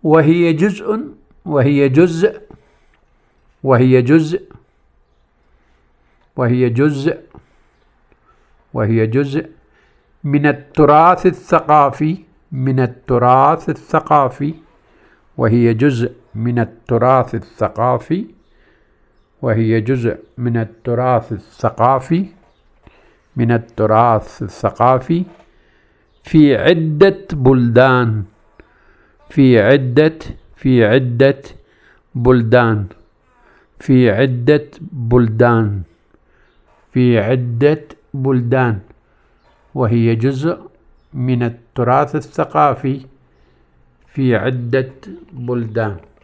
وهي جزء وهي جزء وهي جزء وهي جزء وهي جزء من التراث الثقافي من التراث الثقافي وهي جزء من التراث الثقافي وهي جزء من التراث الثقافي من التراث الثقافي في عدة بلدان في عدة بلدان في عدة بلدان في عدة بلدان وهي جزء من التراث الثقافي في عدة بلدان.